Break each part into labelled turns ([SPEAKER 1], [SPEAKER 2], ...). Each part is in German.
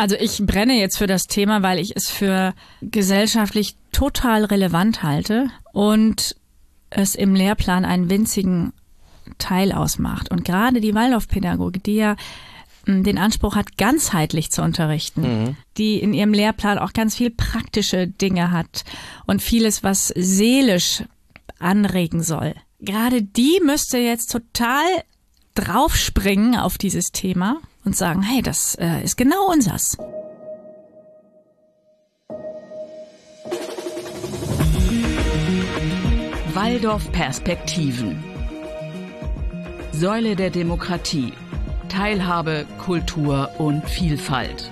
[SPEAKER 1] Also ich brenne jetzt für das Thema, weil ich es für gesellschaftlich total relevant halte und es im Lehrplan einen winzigen Teil ausmacht. Und gerade die Waldorfpädagogik, die ja den Anspruch hat, ganzheitlich zu unterrichten, die in ihrem Lehrplan auch ganz viel praktische Dinge hat und vieles, was seelisch anregen soll. Gerade die müsste jetzt total draufspringen auf dieses Thema und sagen, hey, das ist genau unsers.
[SPEAKER 2] Waldorf-Perspektiven. Säule der Demokratie. Teilhabe, Kultur und Vielfalt.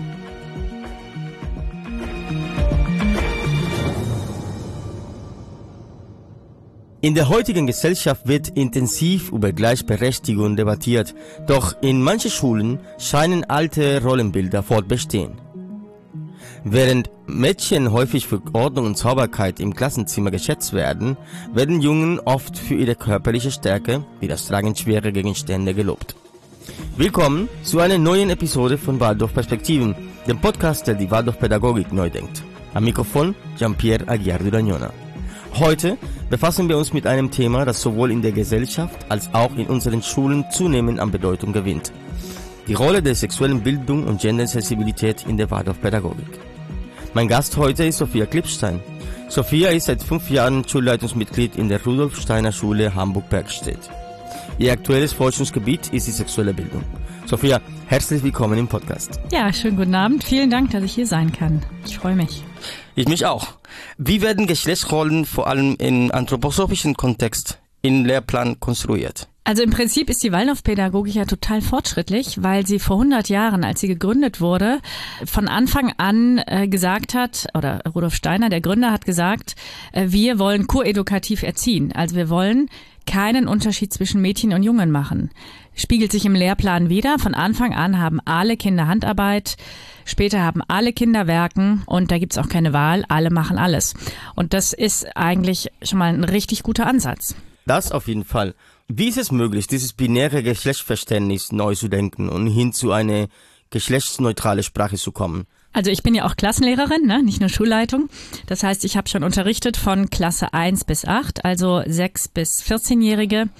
[SPEAKER 3] In der heutigen Gesellschaft wird intensiv über Gleichberechtigung debattiert, doch in manchen Schulen scheinen alte Rollenbilder fortbestehen. Während Mädchen häufig für Ordnung und Sauberkeit im Klassenzimmer geschätzt werden, werden Jungen oft für ihre körperliche Stärke wie das Tragen schwerer Gegenstände gelobt. Willkommen zu einer neuen Episode von Waldorf Perspektiven, dem Podcast, der die Waldorf-Pädagogik neu denkt. Am Mikrofon Jean-Pierre Aguiar Duragnona. Heute befassen wir uns mit einem Thema, das sowohl in der Gesellschaft als auch in unseren Schulen zunehmend an Bedeutung gewinnt. Die Rolle der sexuellen Bildung und Gendersensibilität in der Waldorf-Pädagogik. Mein Gast heute ist Sophia Klipstein. Sophia ist seit 5 Jahren Schulleitungsmitglied in der Rudolf-Steiner-Schule Hamburg-Bergstedt. Ihr aktuelles Forschungsgebiet ist die sexuelle Bildung. Sophia, herzlich willkommen im Podcast.
[SPEAKER 1] Ja, schönen guten Abend. Vielen Dank, dass ich hier sein kann. Ich freue mich.
[SPEAKER 3] Ich mich auch. Wie werden Geschlechtsrollen vor allem im anthroposophischen Kontext im Lehrplan konstruiert?
[SPEAKER 1] Also im Prinzip ist die Waldorfpädagogik ja total fortschrittlich, weil sie vor 100 Jahren, als sie gegründet wurde, von Anfang an gesagt hat, oder Rudolf Steiner, der Gründer, hat gesagt, wir wollen koedukativ erziehen. Also wir wollen keinen Unterschied zwischen Mädchen und Jungen machen. Spiegelt sich im Lehrplan wider. Von Anfang an haben alle Kinder Handarbeit, später haben alle Kinder Werken und da gibt's auch keine Wahl, alle machen alles. Und das ist eigentlich schon mal ein richtig guter Ansatz.
[SPEAKER 3] Das auf jeden Fall. Wie ist es möglich, dieses binäre Geschlechtsverständnis neu zu denken und hin zu einer geschlechtsneutralen Sprache zu kommen?
[SPEAKER 1] Also ich bin ja auch Klassenlehrerin, ne? Nicht nur Schulleitung. Das heißt, ich habe schon unterrichtet von Klasse 1 bis 8, also 6 bis 14-Jährige.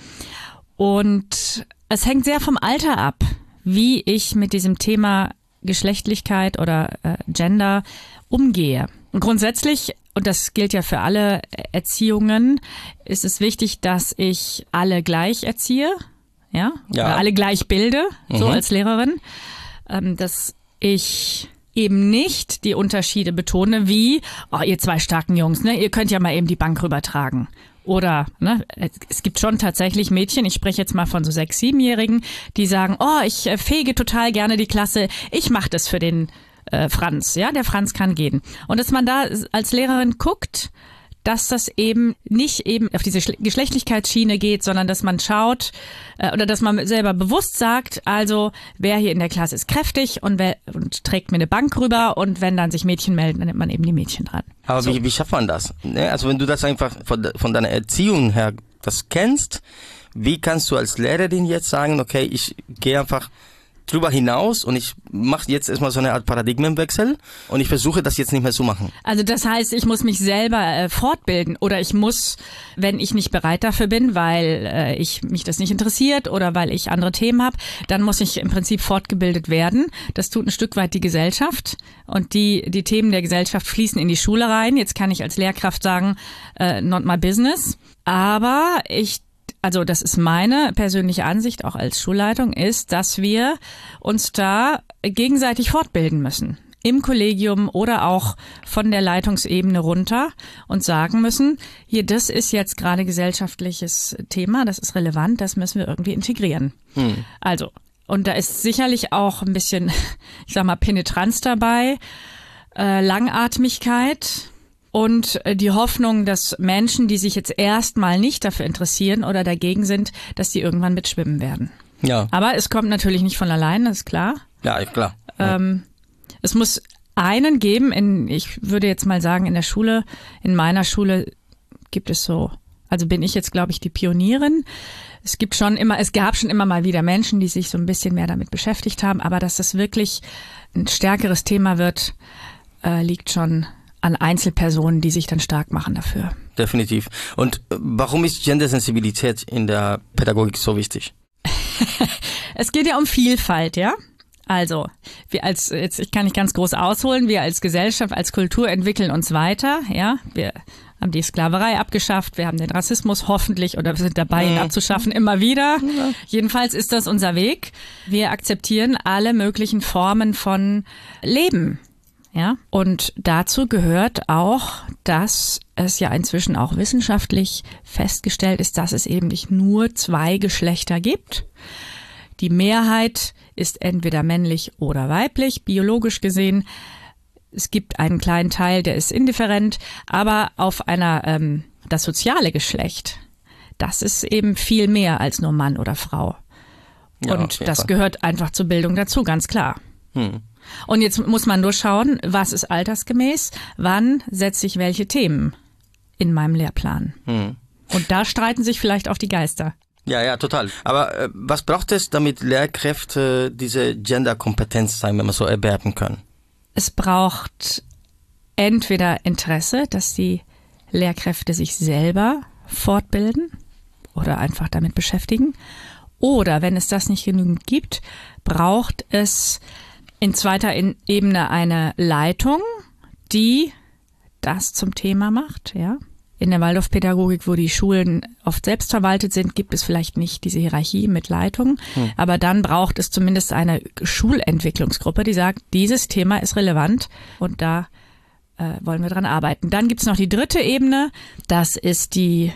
[SPEAKER 1] Und es hängt sehr vom Alter ab, wie ich mit diesem Thema Geschlechtlichkeit oder Gender umgehe. Und grundsätzlich, und das gilt ja für alle Erziehungen, ist es wichtig, dass ich alle gleich erziehe, ja? Oder alle gleich bilde, so als Lehrerin, dass ich eben nicht die Unterschiede betone, wie, oh, ihr 2 starken Jungs, ne, ihr könnt ja mal eben die Bank rübertragen. Oder, ne, es gibt schon tatsächlich Mädchen, ich spreche jetzt mal von so 6-, 7-Jährigen, die sagen, oh, ich fege total gerne die Klasse, ich mache das für den Franz, ja, der Franz kann gehen. Und dass man da als Lehrerin guckt, dass das eben nicht eben auf diese Geschlechtlichkeitsschiene geht, sondern dass man schaut oder dass man selber bewusst sagt, also wer hier in der Klasse ist kräftig und trägt mir eine Bank rüber und wenn dann sich Mädchen melden, dann nimmt man eben die Mädchen dran.
[SPEAKER 3] Aber
[SPEAKER 1] so.
[SPEAKER 3] Wie schafft man das? Also wenn du das einfach von deiner Erziehung her das kennst, wie kannst du als Lehrerin jetzt sagen, okay, ich gehe einfach drüber hinaus und ich mache jetzt erstmal so eine Art Paradigmenwechsel und ich versuche das jetzt nicht mehr zu machen.
[SPEAKER 1] Also das heißt, ich muss mich selber fortbilden oder ich muss, wenn ich nicht bereit dafür bin, weil mich das nicht interessiert oder weil ich andere Themen habe, dann muss ich im Prinzip fortgebildet werden. Das tut ein Stück weit die Gesellschaft und die Themen der Gesellschaft fließen in die Schule rein. Jetzt kann ich als Lehrkraft sagen, not my business, aber also das ist meine persönliche Ansicht, auch als Schulleitung, ist, dass wir uns da gegenseitig fortbilden müssen. Im Kollegium oder auch von der Leitungsebene runter und sagen müssen, hier, das ist jetzt gerade gesellschaftliches Thema, das ist relevant, das müssen wir irgendwie integrieren. Also, und da ist sicherlich auch ein bisschen, ich sag mal, Penetranz dabei, Langatmigkeit. Und die Hoffnung, dass Menschen, die sich jetzt erstmal nicht dafür interessieren oder dagegen sind, dass die irgendwann mitschwimmen werden.
[SPEAKER 3] Ja.
[SPEAKER 1] Aber es kommt natürlich nicht von allein, das ist klar.
[SPEAKER 3] Ja, klar.
[SPEAKER 1] Es muss einen geben, ich würde jetzt mal sagen, in meiner Schule gibt es so Also bin ich jetzt, glaube ich, die Pionierin. Es gab schon immer mal wieder Menschen, die sich so ein bisschen mehr damit beschäftigt haben, aber dass das wirklich ein stärkeres Thema wird, liegt schon an Einzelpersonen, die sich dann stark machen dafür.
[SPEAKER 3] Definitiv. Und warum ist Gendersensibilität in der Pädagogik so wichtig?
[SPEAKER 1] Es geht ja um Vielfalt, ja? Also, ich kann nicht ganz groß ausholen, wir als Gesellschaft, als Kultur entwickeln uns weiter, ja? Wir haben die Sklaverei abgeschafft, wir haben den Rassismus hoffentlich oder wir sind dabei, ihn abzuschaffen, immer wieder. Ja. Jedenfalls ist das unser Weg. Wir akzeptieren alle möglichen Formen von Leben. Ja, und dazu gehört auch, dass es ja inzwischen auch wissenschaftlich festgestellt ist, dass es eben nicht nur 2 Geschlechter gibt. Die Mehrheit ist entweder männlich oder weiblich, biologisch gesehen. Es gibt einen kleinen Teil, der ist indifferent, aber auf das soziale Geschlecht, das ist eben viel mehr als nur Mann oder Frau. Ja, und das gehört einfach zur Bildung dazu, ganz klar. Und jetzt muss man nur schauen, was ist altersgemäß, wann setze ich welche Themen in meinem Lehrplan. Und da streiten sich vielleicht auch die Geister.
[SPEAKER 3] Ja, total. Aber was braucht es, damit Lehrkräfte diese Genderkompetenz, sagen wir mal so, erwerben können?
[SPEAKER 1] Es braucht entweder Interesse, dass die Lehrkräfte sich selber fortbilden oder einfach damit beschäftigen. Oder wenn es das nicht genügend gibt, braucht es in zweiter Ebene eine Leitung, die das zum Thema macht, ja. In der Waldorfpädagogik, wo die Schulen oft selbstverwaltet sind, gibt es vielleicht nicht diese Hierarchie mit Leitung. Aber dann braucht es zumindest eine Schulentwicklungsgruppe, die sagt, dieses Thema ist relevant und da wollen wir dran arbeiten. Dann gibt es noch die dritte Ebene. Das ist in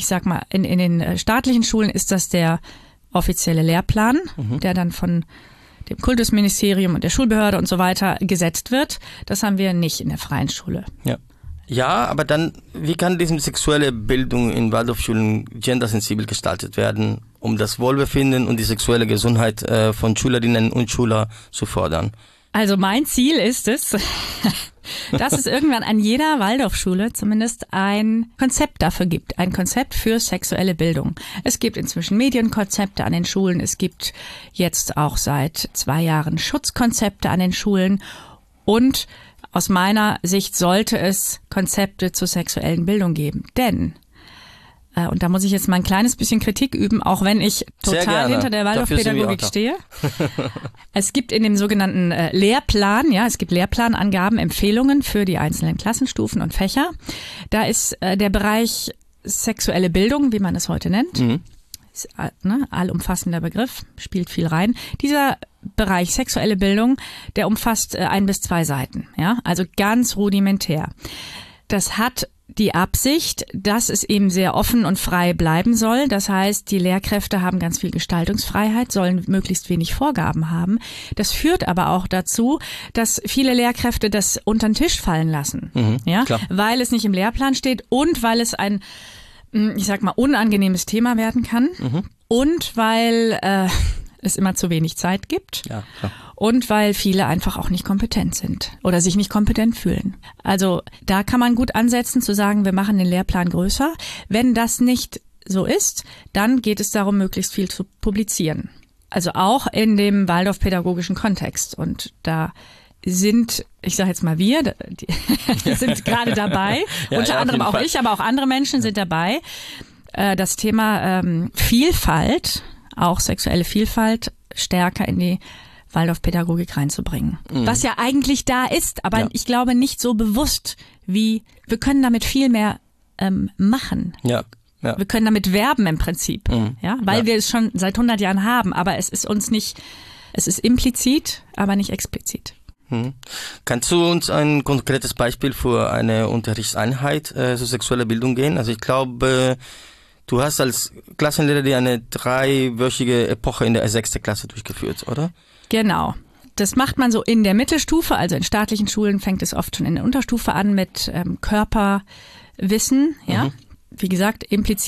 [SPEAKER 1] den staatlichen Schulen ist das der offizielle Lehrplan, der dann von dem Kultusministerium und der Schulbehörde und so weiter gesetzt wird. Das haben wir nicht in der freien Schule.
[SPEAKER 3] Ja, aber dann, wie kann diese sexuelle Bildung in Waldorfschulen gendersensibel gestaltet werden, um das Wohlbefinden und die sexuelle Gesundheit von Schülerinnen und Schülern zu fördern?
[SPEAKER 1] Also mein Ziel ist es, dass es irgendwann an jeder Waldorfschule zumindest ein Konzept dafür gibt, ein Konzept für sexuelle Bildung. Es gibt inzwischen Medienkonzepte an den Schulen, es gibt jetzt auch seit 2 Jahren Schutzkonzepte an den Schulen und aus meiner Sicht sollte es Konzepte zur sexuellen Bildung geben, denn, und da muss ich jetzt mal ein kleines bisschen Kritik üben, auch wenn ich total hinter der Waldorfpädagogik stehe. Es gibt in dem sogenannten Lehrplan, es gibt Lehrplanangaben, Empfehlungen für die einzelnen Klassenstufen und Fächer. Da ist der Bereich sexuelle Bildung, wie man es heute nennt, ist, allumfassender Begriff, spielt viel rein. Dieser Bereich sexuelle Bildung, der umfasst 1 bis 2 Seiten, also ganz rudimentär. Das hat die Absicht, dass es eben sehr offen und frei bleiben soll. Das heißt, die Lehrkräfte haben ganz viel Gestaltungsfreiheit, sollen möglichst wenig Vorgaben haben. Das führt aber auch dazu, dass viele Lehrkräfte das unter den Tisch fallen lassen, weil es nicht im Lehrplan steht und weil es ein, unangenehmes Thema werden kann und weil es immer zu wenig Zeit gibt und weil viele einfach auch nicht kompetent sind oder sich nicht kompetent fühlen. Also da kann man gut ansetzen zu sagen, wir machen den Lehrplan größer. Wenn das nicht so ist, dann geht es darum, möglichst viel zu publizieren. Also auch in dem waldorfpädagogischen Kontext. Und da sind, ich sage jetzt mal wir sind gerade dabei, unter anderem auch ich, aber auch andere Menschen sind dabei, das Thema Vielfalt, auch sexuelle Vielfalt, stärker in die Waldorfpädagogik reinzubringen. Was ja eigentlich da ist, aber ich glaube nicht so bewusst, wie wir können damit viel mehr machen. Wir können damit werben im Prinzip, weil wir es schon seit 100 Jahren haben, aber es ist implizit, aber nicht explizit.
[SPEAKER 3] Kannst du uns ein konkretes Beispiel für eine Unterrichtseinheit zur sexuellen Bildung geben? Also ich glaube, du hast als Klassenlehrer eine 3-wöchige Epoche in der 6. Klasse durchgeführt, oder?
[SPEAKER 1] Genau. Das macht man so in der Mittelstufe, also in staatlichen Schulen fängt es oft schon in der Unterstufe an mit Körperwissen, Wie gesagt, implizit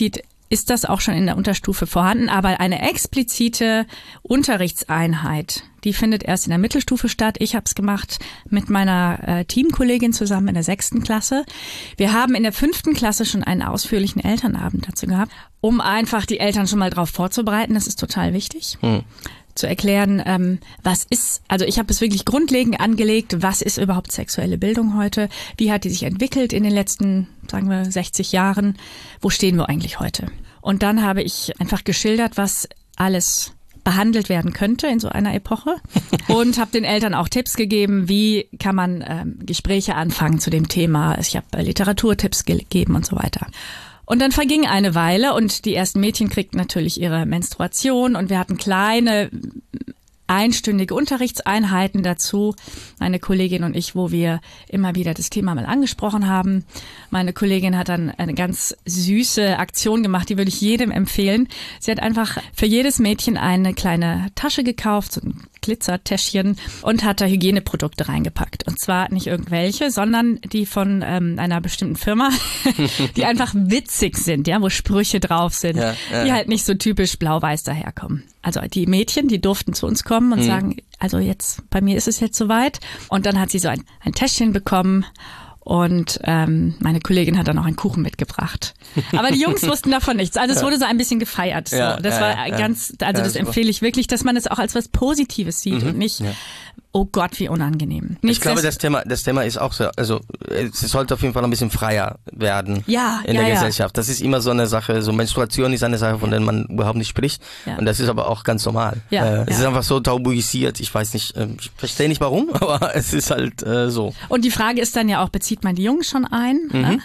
[SPEAKER 1] ist das auch schon in der Unterstufe vorhanden, aber eine explizite Unterrichtseinheit, die findet erst in der Mittelstufe statt. Ich habe es gemacht mit meiner Teamkollegin zusammen in der 6. Klasse. Wir haben in der 5. Klasse schon einen ausführlichen Elternabend dazu gehabt, um einfach die Eltern schon mal drauf vorzubereiten. Das ist total wichtig. Zu erklären, was ist, also ich habe es wirklich grundlegend angelegt, was ist überhaupt sexuelle Bildung heute, wie hat die sich entwickelt in den letzten, sagen wir, 60 Jahren, wo stehen wir eigentlich heute? Und dann habe ich einfach geschildert, was alles behandelt werden könnte in so einer Epoche und habe den Eltern auch Tipps gegeben, wie kann man Gespräche anfangen zu dem Thema. Ich habe Literaturtipps gegeben und so weiter. Und dann verging eine Weile und die ersten Mädchen kriegten natürlich ihre Menstruation und wir hatten kleine einstündige Unterrichtseinheiten dazu, meine Kollegin und ich, wo wir immer wieder das Thema mal angesprochen haben. Meine Kollegin hat dann eine ganz süße Aktion gemacht, die würde ich jedem empfehlen. Sie hat einfach für jedes Mädchen eine kleine Tasche gekauft, so ein Glitzertäschchen, und hat da Hygieneprodukte reingepackt. Und zwar nicht irgendwelche, sondern die von einer bestimmten Firma, die einfach witzig sind, ja, wo Sprüche drauf sind, die halt nicht so typisch blau-weiß daherkommen. Also die Mädchen, die durften zu uns kommen und sagen, also jetzt, bei mir ist es jetzt soweit. Und dann hat sie so ein Täschchen bekommen. Und meine Kollegin hat dann auch einen Kuchen mitgebracht. Aber die Jungs wussten davon nichts. Also es wurde so ein bisschen gefeiert. So. Das war ganz, also das empfehle ich wirklich, dass man es auch als was Positives sieht und nicht, oh Gott, wie unangenehm.
[SPEAKER 3] Ich glaube, das Thema ist auch so, also es sollte auf jeden Fall ein bisschen freier werden in der Gesellschaft. Das ist immer so eine Sache, so Menstruation ist eine Sache, von der man überhaupt nicht spricht. Und das ist aber auch ganz normal. Es ist einfach so tabuisiert. Ich weiß nicht, ich verstehe nicht warum, aber es ist halt so.
[SPEAKER 1] Und die Frage ist dann ja auch, bezieht man die Jungs schon ein?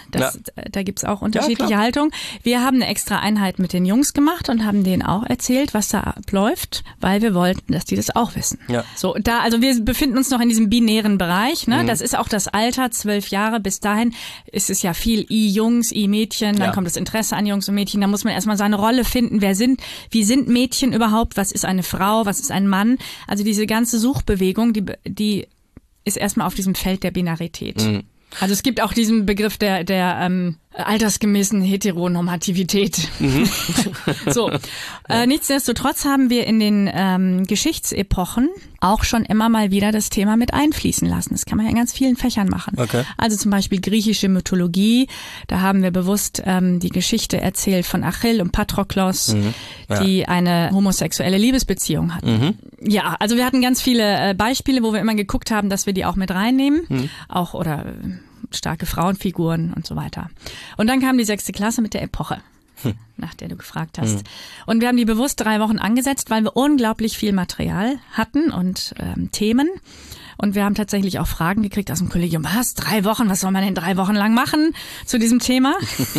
[SPEAKER 1] Da gibt's auch unterschiedliche Haltungen. Wir haben eine extra Einheit mit den Jungs gemacht und haben denen auch erzählt, was da abläuft, weil wir wollten, dass die das auch wissen. So, also wir befinden uns noch in diesem binären Bereich. Ne? Das ist auch das Alter, 12 Jahre. Bis dahin ist es ja viel I-Jungs, I-Mädchen, dann kommt das Interesse an Jungs und Mädchen. Da muss man erstmal seine Rolle finden. Wie sind Mädchen überhaupt? Was ist eine Frau? Was ist ein Mann? Also diese ganze Suchbewegung, die ist erstmal auf diesem Feld der Binarität. Also es gibt auch diesen Begriff der altersgemäßen Heteronormativität. So, nichtsdestotrotz haben wir in den Geschichtsepochen auch schon immer mal wieder das Thema mit einfließen lassen. Das kann man ja in ganz vielen Fächern machen. Also zum Beispiel griechische Mythologie. Da haben wir bewusst die Geschichte erzählt von Achill und Patroklos, die eine homosexuelle Liebesbeziehung hatten. Ja, also wir hatten ganz viele Beispiele, wo wir immer geguckt haben, dass wir die auch mit reinnehmen. Auch oder starke Frauenfiguren und so weiter. Und dann kam die 6. Klasse mit der Epoche, nach der du gefragt hast. Und wir haben die bewusst 3 Wochen angesetzt, weil wir unglaublich viel Material hatten und Themen. Und wir haben tatsächlich auch Fragen gekriegt aus dem Kollegium. Was? 3 Wochen? Was soll man denn 3 Wochen lang machen zu diesem Thema?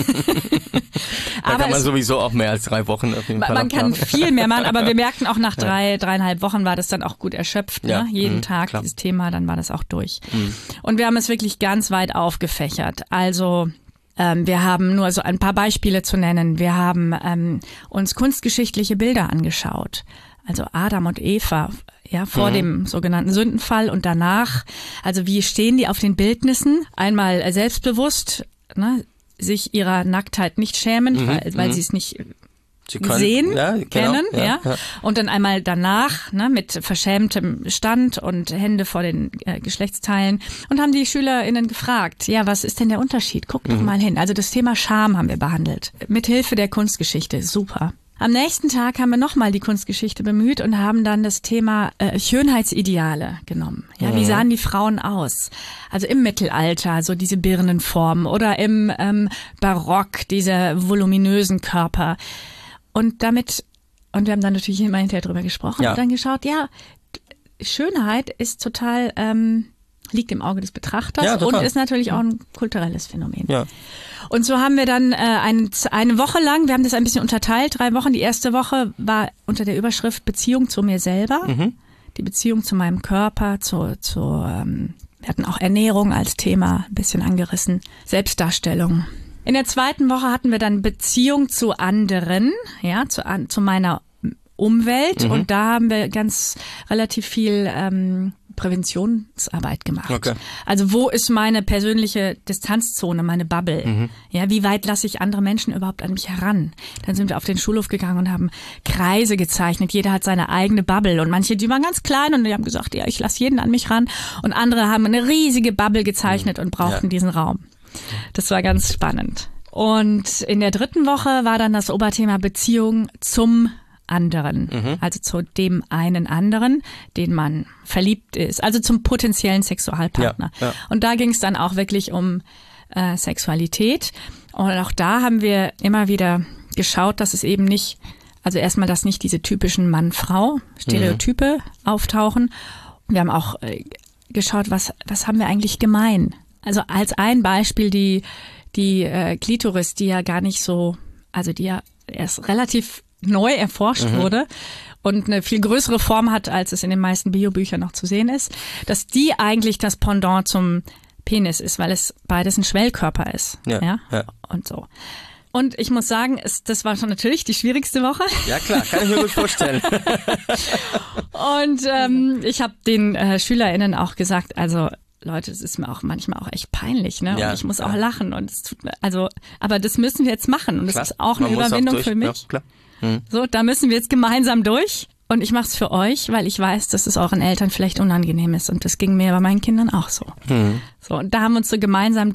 [SPEAKER 3] Da kann man sowieso auch mehr als 3 Wochen auf jeden Fall.
[SPEAKER 1] Man kann viel mehr machen, aber wir merkten auch nach 3,5 Wochen war das dann auch gut erschöpft. Ne? Jeden Tag dieses Thema, dann war das auch durch. Und wir haben es wirklich ganz weit aufgefächert. Also wir haben nur so ein paar Beispiele zu nennen. Wir haben uns kunstgeschichtliche Bilder angeschaut. Also Adam und Eva, ja, vor dem sogenannten Sündenfall und danach. Also wie stehen die auf den Bildnissen? Einmal selbstbewusst, ne, sich ihrer Nacktheit nicht schämen, weil sie es nicht sehen, kennen, ja. Und dann einmal danach, ne, mit verschämtem Stand und Hände vor den Geschlechtsteilen und haben die SchülerInnen gefragt, ja, was ist denn der Unterschied? Guck doch mal hin. Also das Thema Scham haben wir behandelt. Mit Hilfe der Kunstgeschichte. Super. Am nächsten Tag haben wir nochmal die Kunstgeschichte bemüht und haben dann das Thema Schönheitsideale genommen. Ja, wie sahen die Frauen aus? Also im Mittelalter, so diese Birnenform oder im Barock, diese voluminösen Körper. Und wir haben dann natürlich immer hinterher drüber gesprochen und dann geschaut, ja, Schönheit ist total, liegt im Auge des Betrachters und ist natürlich auch ein kulturelles Phänomen. Ja. Und so haben wir dann eine Woche lang, wir haben das ein bisschen unterteilt, 3 Wochen. Die erste Woche war unter der Überschrift Beziehung zu mir selber, die Beziehung zu meinem Körper, wir hatten auch Ernährung als Thema ein bisschen angerissen, Selbstdarstellung. In der 2. Woche hatten wir dann Beziehung zu anderen, ja, zu meiner Umwelt und da haben wir relativ viel Präventionsarbeit gemacht.
[SPEAKER 3] Okay.
[SPEAKER 1] Also wo ist meine persönliche Distanzzone, meine Bubble? Ja, wie weit lasse ich andere Menschen überhaupt an mich heran? Dann sind wir auf den Schulhof gegangen und haben Kreise gezeichnet. Jeder hat seine eigene Bubble und manche, die waren ganz klein und die haben gesagt, ja, ich lasse jeden an mich ran. Und andere haben eine riesige Bubble gezeichnet und brauchten diesen Raum. Das war ganz spannend. Und in der 3. Woche war dann das Oberthema Beziehung zum anderen, also zu dem einen anderen, den man verliebt ist, also zum potenziellen Sexualpartner. Ja. Und da ging es dann auch wirklich um Sexualität. Und auch da haben wir immer wieder geschaut, dass es eben nicht, also erstmal, dass nicht diese typischen Mann-Frau-Stereotype auftauchen. Wir haben auch geschaut, was haben wir eigentlich gemein? Also als ein Beispiel die Klitoris, die ja gar nicht so, also die ja erst relativ neu erforscht wurde und eine viel größere Form hat, als es in den meisten Biobüchern noch zu sehen ist, dass die eigentlich das Pendant zum Penis ist, weil es beides ein Schwellkörper ist. Ja. Und so. Und ich muss sagen, das war schon natürlich die schwierigste Woche.
[SPEAKER 3] Ja klar, kann ich mir gut vorstellen.
[SPEAKER 1] Und ich habe den SchülerInnen auch gesagt, also Leute, es ist mir auch manchmal auch echt peinlich, ne?
[SPEAKER 3] Ja,
[SPEAKER 1] und ich muss auch lachen und es tut mir, also, aber das müssen wir jetzt machen und das ist auch eine Überwindung für mich.
[SPEAKER 3] Ja, klar.
[SPEAKER 1] So, da müssen wir jetzt gemeinsam durch und ich mache es für euch, weil ich weiß, dass es euren Eltern vielleicht unangenehm ist und das ging mir bei meinen Kindern auch so. So, und da haben wir uns so gemeinsam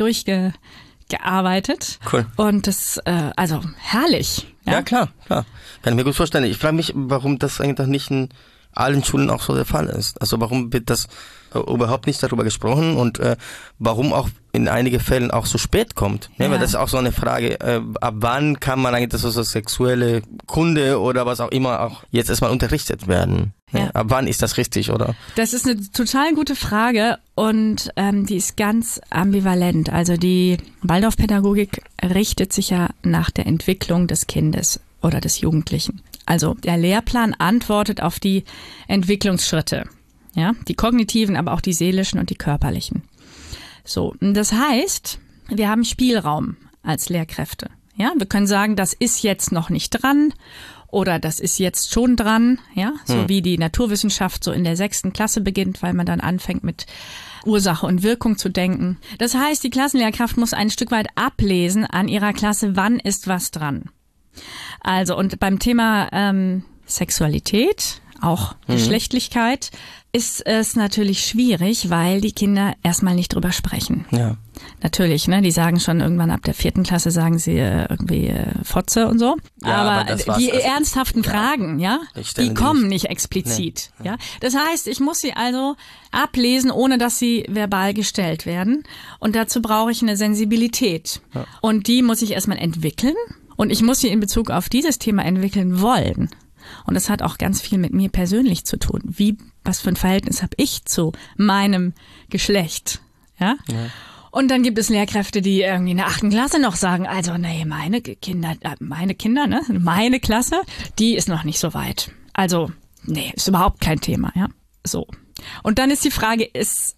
[SPEAKER 1] durchgearbeitet. Cool. Und das, also herrlich.
[SPEAKER 3] Ja, klar. Kann ich mir gut vorstellen. Ich frage mich, warum das eigentlich nicht in allen Schulen auch so der Fall ist. Also warum wird das überhaupt nicht darüber gesprochen und warum auch in einigen Fällen auch so spät kommt. Ja. Weil das ist auch so eine Frage, ab wann kann man eigentlich das so sexuelle Kunde oder was auch immer auch jetzt erstmal unterrichtet werden? Ja. Ab wann ist das richtig, oder? Das
[SPEAKER 1] ist eine total gute Frage und die ist ganz ambivalent. Also die Waldorfpädagogik richtet sich ja nach der Entwicklung des Kindes oder des Jugendlichen. Also der Lehrplan antwortet auf die Entwicklungsschritte. Ja, die kognitiven, aber auch die seelischen und die körperlichen. So, das heißt, wir haben Spielraum als Lehrkräfte. Ja, wir können sagen, das ist jetzt noch nicht dran oder das ist jetzt schon dran. Ja, so wie die Naturwissenschaft so in der 6. Klasse beginnt, weil man dann anfängt mit Ursache und Wirkung zu denken. Das heißt, die Klassenlehrkraft muss ein Stück weit ablesen an ihrer Klasse, wann ist was dran. Also, und beim Thema Sexualität, auch Geschlechtlichkeit, ist es natürlich schwierig, weil die Kinder erstmal nicht drüber sprechen. Ja. Natürlich, ne? Die sagen schon irgendwann ab der 4. Klasse sagen sie irgendwie Fotze und so. Ja, aber die ernsthaften Fragen, die kommen nicht explizit. Nee. Ja? Das heißt, ich muss sie also ablesen, ohne dass sie verbal gestellt werden. Und dazu brauche ich eine Sensibilität. Ja. Und die muss ich erstmal entwickeln. Und ich muss sie in Bezug auf dieses Thema entwickeln wollen. Und das hat auch ganz viel mit mir persönlich zu tun. Was für ein Verhältnis habe ich zu meinem Geschlecht? Ja? Und dann gibt es Lehrkräfte, die irgendwie in der 8. Klasse noch sagen, also nee, meine Kinder, ne, meine Klasse, die ist noch nicht so weit. Also, nee, ist überhaupt kein Thema, ja. So. Und dann ist die Frage, ist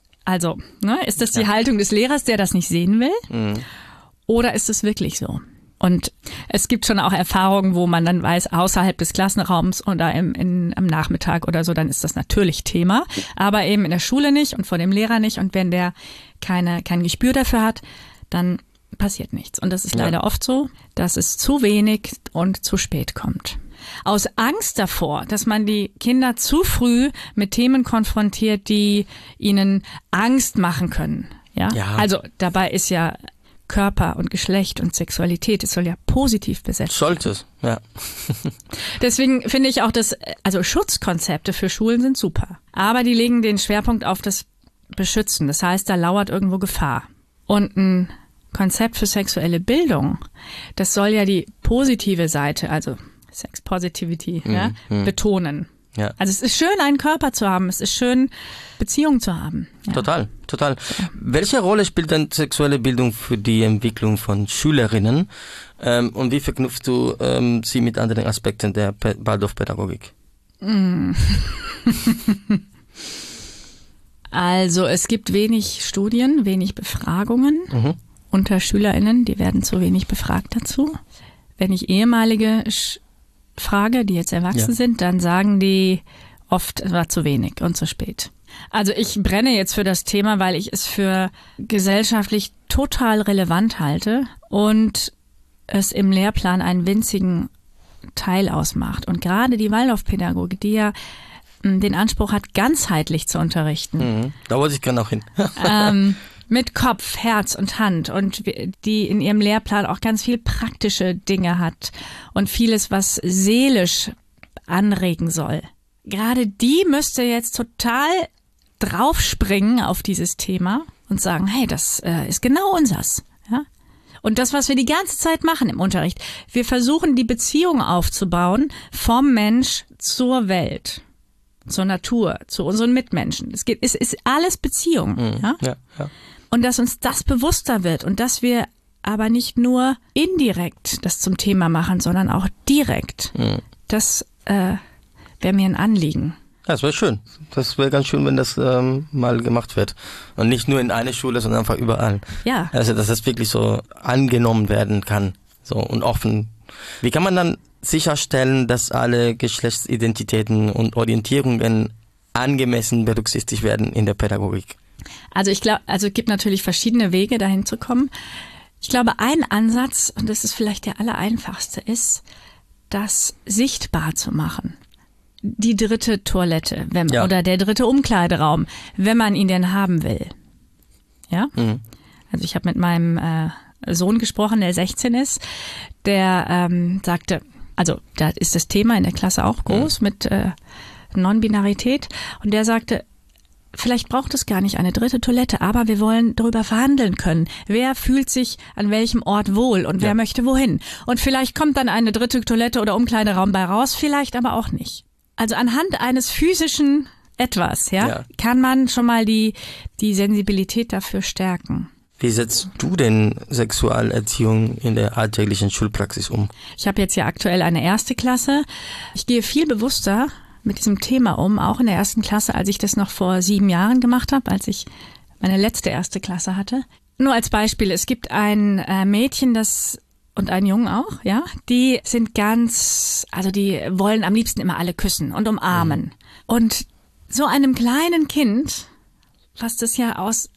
[SPEAKER 1] das die Haltung des Lehrers, der das nicht sehen will? Oder ist es wirklich so? Und es gibt schon auch Erfahrungen, wo man dann weiß, außerhalb des Klassenraums oder am Nachmittag oder so, dann ist das natürlich Thema. Aber eben in der Schule nicht und vor dem Lehrer nicht. Und wenn der kein Gespür dafür hat, dann passiert nichts. Und das ist leider oft so, dass es zu wenig und zu spät kommt. Aus Angst davor, dass man die Kinder zu früh mit Themen konfrontiert, die ihnen Angst machen können. Ja. Also dabei ist ja Körper und Geschlecht und Sexualität, es soll ja positiv besetzt werden.
[SPEAKER 3] Sollte es, ja.
[SPEAKER 1] Deswegen finde ich auch, also Schutzkonzepte für Schulen sind super. Aber die legen den Schwerpunkt auf das Beschützen. Das heißt, da lauert irgendwo Gefahr. Und ein Konzept für sexuelle Bildung, das soll ja die positive Seite, also Sex Positivity, betonen. Ja. Also es ist schön, einen Körper zu haben. Es ist schön, Beziehungen zu haben. Ja.
[SPEAKER 3] Total. Welche Rolle spielt denn sexuelle Bildung für die Entwicklung von Schülerinnen? Und wie verknüpfst du sie mit anderen Aspekten der Waldorfpädagogik?
[SPEAKER 1] Also es gibt wenig Studien, wenig Befragungen unter SchülerInnen. Die werden zu wenig befragt dazu. Wenn ich ehemalige frage, die jetzt erwachsen sind, dann sagen die oft, es war zu wenig und zu spät. Also ich brenne jetzt für das Thema, weil ich es für gesellschaftlich total relevant halte und es im Lehrplan einen winzigen Teil ausmacht. Und gerade die Waldorfpädagogik, die ja den Anspruch hat, ganzheitlich zu unterrichten.
[SPEAKER 3] Da wollte ich gerne auch hin.
[SPEAKER 1] Mit Kopf, Herz und Hand und die in ihrem Lehrplan auch ganz viel praktische Dinge hat und vieles, was seelisch anregen soll. Gerade die müsste jetzt total draufspringen auf dieses Thema und sagen, hey, das ist genau unsers. Ja? Und das, was wir die ganze Zeit machen im Unterricht, wir versuchen die Beziehung aufzubauen vom Mensch zur Welt, zur Natur, zu unseren Mitmenschen. Es ist alles Beziehung. Ja?
[SPEAKER 3] Ja.
[SPEAKER 1] Und dass uns das bewusster wird und dass wir aber nicht nur indirekt das zum Thema machen, sondern auch direkt. Das wäre mir ein Anliegen.
[SPEAKER 3] Ja, das wäre schön. Das wäre ganz schön, wenn das mal gemacht wird. Und nicht nur in einer Schule, sondern einfach überall.
[SPEAKER 1] Ja.
[SPEAKER 3] Also, dass das wirklich so angenommen werden kann. So und offen. Wie kann man dann sicherstellen, dass alle Geschlechtsidentitäten und Orientierungen angemessen berücksichtigt werden in der Pädagogik?
[SPEAKER 1] Also ich glaube, es gibt natürlich verschiedene Wege, dahin zu kommen. Ich glaube, ein Ansatz, und das ist vielleicht der allereinfachste, ist, das sichtbar zu machen. Die dritte Toilette oder der dritte Umkleideraum, wenn man ihn denn haben will. Ja? Also ich habe mit meinem Sohn gesprochen, der 16 ist, der sagte, also da ist das Thema in der Klasse auch groß mit Non-Binarität, und der sagte, vielleicht braucht es gar nicht eine dritte Toilette, aber wir wollen darüber verhandeln können. Wer fühlt sich an welchem Ort wohl und wer möchte wohin? Und vielleicht kommt dann eine dritte Toilette oder Umkleideraum bei raus, vielleicht aber auch nicht. Also anhand eines physischen Etwas, kann man schon mal die Sensibilität dafür stärken.
[SPEAKER 3] Wie setzt du denn Sexualerziehung in der alltäglichen Schulpraxis um?
[SPEAKER 1] Ich habe jetzt ja aktuell eine 1. Klasse. Ich gehe viel bewusster mit diesem Thema um, auch in der 1. Klasse, als ich das noch vor 7 Jahren gemacht habe, als ich meine letzte 1. Klasse hatte. Nur als Beispiel, es gibt ein Mädchen, und einen Jungen auch, ja, die sind die wollen am liebsten immer alle küssen und umarmen. Und so einem kleinen Kind, was das ja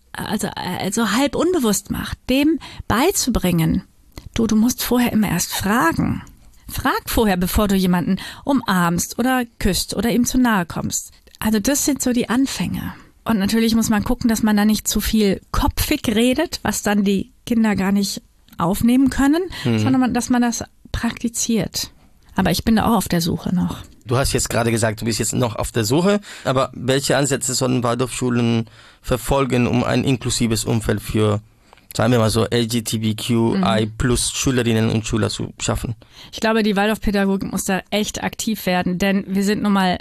[SPEAKER 1] also halb unbewusst macht, dem beizubringen, du musst vorher immer erst fragen. Frag vorher, bevor du jemanden umarmst oder küsst oder ihm zu nahe kommst. Also das sind so die Anfänge. Und natürlich muss man gucken, dass man da nicht zu viel kopfig redet, was dann die Kinder gar nicht aufnehmen können, sondern dass man das praktiziert. Aber ich bin da auch auf der Suche noch.
[SPEAKER 3] Du hast jetzt gerade gesagt, du bist jetzt noch auf der Suche, aber welche Ansätze sollen Waldorfschulen verfolgen, um ein inklusives Umfeld für, sagen wir mal so, LGBTQI+ Schülerinnen und Schüler zu schaffen?
[SPEAKER 1] Ich glaube, die Waldorfpädagogik muss da echt aktiv werden, denn wir sind nun mal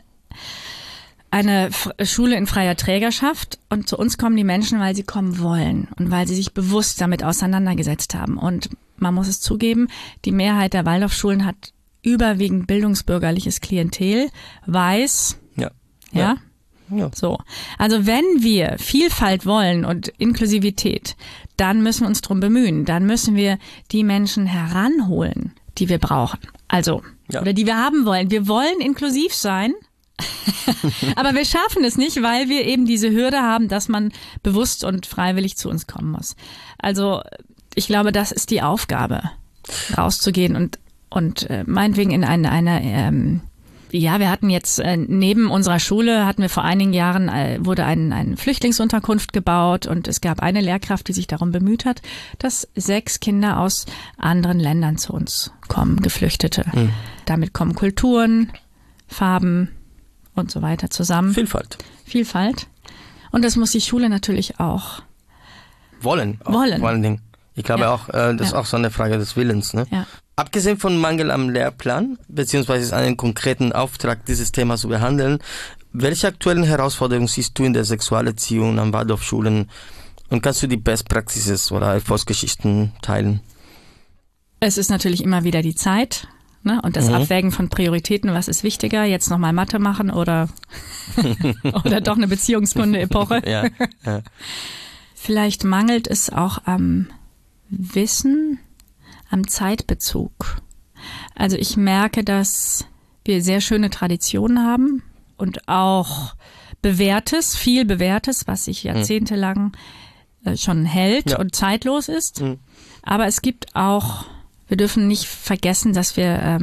[SPEAKER 1] eine Schule in freier Trägerschaft und zu uns kommen die Menschen, weil sie kommen wollen und weil sie sich bewusst damit auseinandergesetzt haben. Und man muss es zugeben, die Mehrheit der Waldorfschulen hat überwiegend bildungsbürgerliches Klientel, weiß, ja. So. Also wenn wir Vielfalt wollen und Inklusivität, dann müssen wir uns drum bemühen. Dann müssen wir die Menschen heranholen, die wir brauchen. Also, oder die wir haben wollen. Wir wollen inklusiv sein, aber wir schaffen es nicht, weil wir eben diese Hürde haben, dass man bewusst und freiwillig zu uns kommen muss. Also ich glaube, das ist die Aufgabe, rauszugehen und meinetwegen in wir hatten jetzt neben unserer Schule, hatten wir vor einigen Jahren, wurde eine Flüchtlingsunterkunft gebaut und es gab eine Lehrkraft, die sich darum bemüht hat, dass 6 Kinder aus anderen Ländern zu uns kommen, Geflüchtete. Damit kommen Kulturen, Farben und so weiter zusammen. Vielfalt. Und das muss die Schule natürlich auch
[SPEAKER 3] wollen. Vor allen Dingen. Ich glaube auch, das ist auch so eine Frage des Willens. Ne?
[SPEAKER 1] Ja.
[SPEAKER 3] Abgesehen von Mangel am Lehrplan, beziehungsweise einen konkreten Auftrag, dieses Thema zu behandeln, welche aktuellen Herausforderungen siehst du in der Sexualerziehung an Waldorfschulen und kannst du die Best Practices oder Erfolgsgeschichten teilen?
[SPEAKER 1] Es ist natürlich immer wieder die Zeit, ne? Und das Abwägen von Prioritäten, was ist wichtiger, jetzt nochmal Mathe machen oder doch eine Beziehungskunde-Epoche. Ja. Vielleicht mangelt es auch am Wissen, am Zeitbezug. Also ich merke, dass wir sehr schöne Traditionen haben und auch viel Bewährtes, was sich jahrzehntelang schon hält und zeitlos ist. Aber es gibt auch, wir dürfen nicht vergessen, dass wir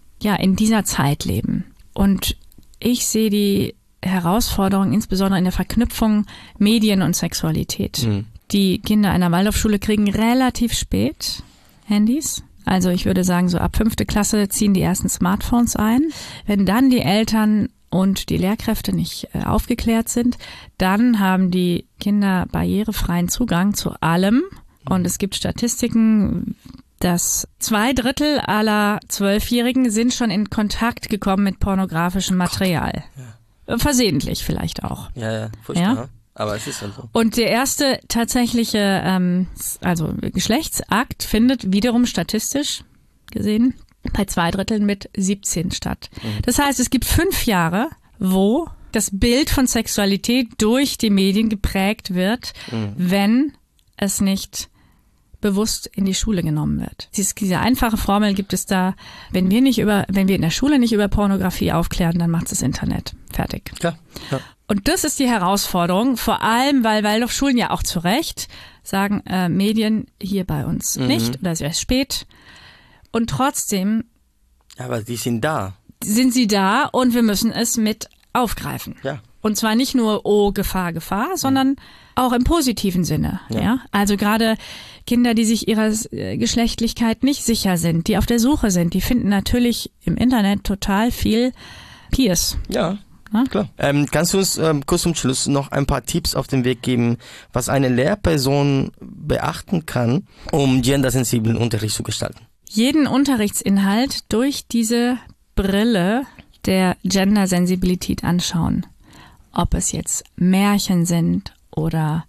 [SPEAKER 1] in dieser Zeit leben. Und ich sehe die Herausforderung insbesondere in der Verknüpfung Medien und Sexualität. Die Kinder einer Waldorfschule kriegen relativ spät Handys. Also ich würde sagen, so ab 5. Klasse ziehen die ersten Smartphones ein. Wenn dann die Eltern und die Lehrkräfte nicht aufgeklärt sind, dann haben die Kinder barrierefreien Zugang zu allem. Und es gibt Statistiken, dass 2/3 aller 12-Jährigen sind schon in Kontakt gekommen mit pornografischem Material. Ja. Versehentlich vielleicht auch.
[SPEAKER 3] Ja, furchtbar. Ja? Aber es ist halt so.
[SPEAKER 1] Und der erste tatsächliche Geschlechtsakt findet wiederum statistisch gesehen bei 2/3 mit 17 statt. Das heißt, es gibt 5 Jahre, wo das Bild von Sexualität durch die Medien geprägt wird, wenn es nicht bewusst in die Schule genommen wird. Diese einfache Formel gibt es da, wenn wir in der Schule nicht über Pornografie aufklären, dann macht es das Internet. Fertig.
[SPEAKER 3] Ja.
[SPEAKER 1] Und das ist die Herausforderung, vor allem, weil Waldorfschulen ja auch zu Recht sagen, Medien hier bei uns nicht oder es ist erst spät. Und trotzdem
[SPEAKER 3] aber die sind da.
[SPEAKER 1] Sind sie da und wir müssen es mit aufgreifen.
[SPEAKER 3] Ja.
[SPEAKER 1] Und zwar nicht nur, Gefahr, sondern auch im positiven Sinne. Ja. Also gerade Kinder, die sich ihrer Geschlechtlichkeit nicht sicher sind, die auf der Suche sind, die finden natürlich im Internet total viel Peers.
[SPEAKER 3] Ja. Klar. Kannst du uns kurz zum Schluss noch ein paar Tipps auf den Weg geben, was eine Lehrperson beachten kann, um gendersensiblen Unterricht zu gestalten?
[SPEAKER 1] Jeden Unterrichtsinhalt durch diese Brille der Gendersensibilität anschauen. Ob es jetzt Märchen sind oder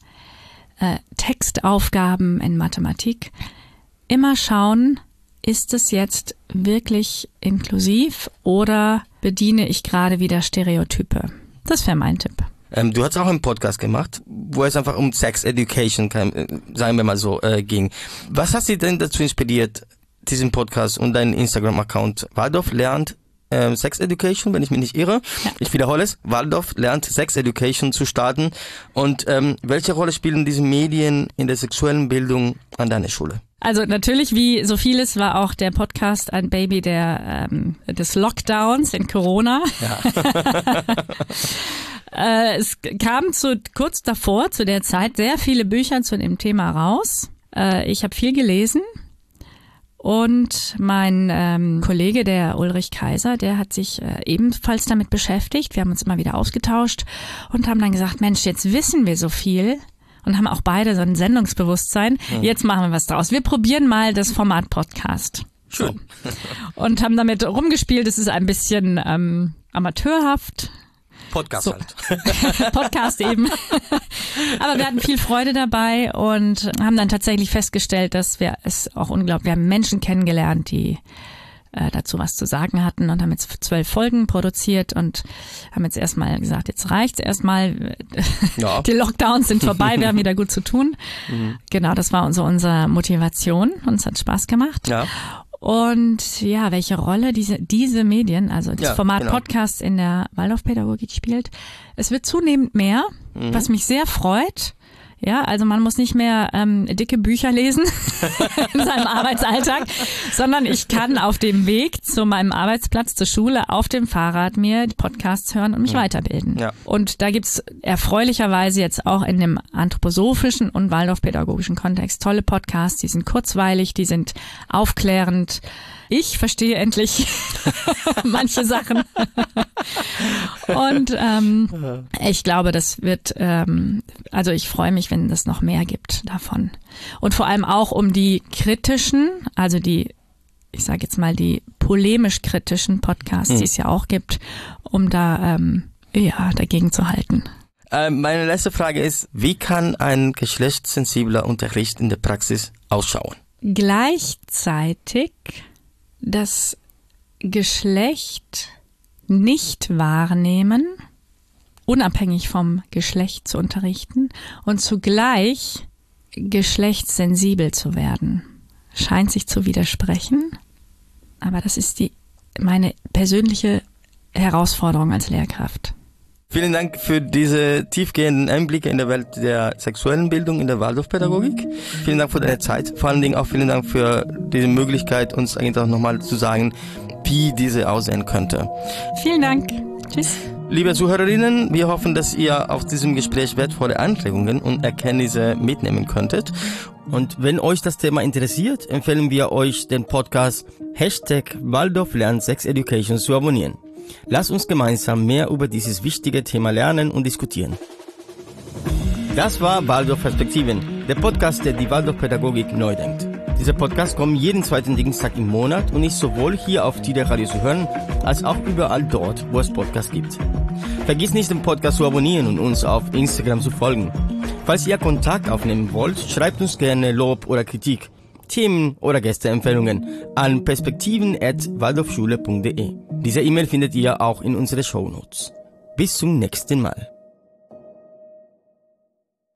[SPEAKER 1] Textaufgaben in Mathematik. Immer schauen, ist es jetzt wirklich inklusiv oder bediene ich gerade wieder Stereotype? Das wäre mein Tipp.
[SPEAKER 3] Du hast auch einen Podcast gemacht, wo es einfach um Sex Education, sagen wir mal so, ging. Was hat Sie denn dazu inspiriert, diesen Podcast und deinen Instagram-Account Waldorf lernt Sex Education, wenn ich mich nicht irre. Ja. Ich wiederhole es. Waldorf lernt Sex Education zu starten. Und welche Rolle spielen diese Medien in der sexuellen Bildung an deiner Schule?
[SPEAKER 1] Also natürlich, wie so vieles, war auch der Podcast ein Baby des Lockdowns in Corona. Ja. Es kam kurz davor, zu der Zeit, sehr viele Bücher zu dem Thema raus. Ich habe viel gelesen. Und mein Kollege, der Ulrich Kaiser, der hat sich ebenfalls damit beschäftigt. Wir haben uns immer wieder ausgetauscht und haben dann gesagt, Mensch, jetzt wissen wir so viel und haben auch beide so ein Sendungsbewusstsein. Jetzt machen wir was draus. Wir probieren mal das Format Podcast.
[SPEAKER 3] Schön.
[SPEAKER 1] So. Und haben damit rumgespielt. Es ist ein bisschen amateurhaft.
[SPEAKER 3] Podcast
[SPEAKER 1] so.
[SPEAKER 3] halt.
[SPEAKER 1] Podcast eben. Aber wir hatten viel Freude dabei und haben dann tatsächlich festgestellt, dass wir haben Menschen kennengelernt, die dazu was zu sagen hatten und haben jetzt 12 Folgen produziert und haben jetzt erstmal gesagt, jetzt reicht's erstmal. Ja. Die Lockdowns sind vorbei, wir haben wieder gut zu tun. Genau, das war unsere Motivation. Uns hat Spaß gemacht.
[SPEAKER 3] Ja.
[SPEAKER 1] Und ja, welche Rolle diese Medien, also das Format Podcast in der Waldorfpädagogik spielt. Es wird zunehmend mehr, was mich sehr freut. Ja, also man muss nicht mehr dicke Bücher lesen in seinem Arbeitsalltag, sondern ich kann auf dem Weg zu meinem Arbeitsplatz, zur Schule, auf dem Fahrrad mir die Podcasts hören und mich weiterbilden. Ja. Und da gibt's erfreulicherweise jetzt auch in dem anthroposophischen und waldorfpädagogischen Kontext tolle Podcasts, die sind kurzweilig, die sind aufklärend. Ich verstehe endlich manche Sachen. Und ich glaube, das wird, also ich freue mich, wenn es noch mehr gibt davon. Und vor allem auch um die kritischen, also ich sage jetzt mal die polemisch-kritischen Podcasts, die es ja auch gibt, um da dagegen zu halten.
[SPEAKER 3] Meine letzte Frage ist, wie kann ein geschlechtssensibler Unterricht in der Praxis ausschauen?
[SPEAKER 1] Gleichzeitig das Geschlecht nicht wahrnehmen, unabhängig vom Geschlecht zu unterrichten und zugleich geschlechtssensibel zu werden. Scheint sich zu widersprechen, aber das ist meine persönliche Herausforderung als Lehrkraft.
[SPEAKER 3] Vielen Dank für diese tiefgehenden Einblicke in der Welt der sexuellen Bildung in der Waldorfpädagogik. Vielen Dank für deine Zeit. Vor allen Dingen auch vielen Dank für diese Möglichkeit, uns eigentlich auch nochmal zu sagen, wie diese aussehen könnte.
[SPEAKER 1] Vielen Dank. Tschüss.
[SPEAKER 3] Liebe Zuhörerinnen, wir hoffen, dass ihr aus diesem Gespräch wertvolle Anregungen und Erkenntnisse mitnehmen könntet. Und wenn euch das Thema interessiert, empfehlen wir euch den Podcast #Waldorf lernt Sex Education zu abonnieren. Lasst uns gemeinsam mehr über dieses wichtige Thema lernen und diskutieren. Das war Waldorf Perspektiven, der Podcast, der die Waldorfpädagogik neu denkt. Dieser Podcast kommt jeden zweiten Dienstag im Monat und ist sowohl hier auf Tide Radio zu hören, als auch überall dort, wo es Podcasts gibt. Vergiss nicht, den Podcast zu abonnieren und uns auf Instagram zu folgen. Falls ihr Kontakt aufnehmen wollt, schreibt uns gerne Lob oder Kritik, Themen oder Gästeempfehlungen an perspektiven@waldorfschule.de. Diese E-Mail findet ihr auch in unseren Shownotes. Bis zum nächsten Mal.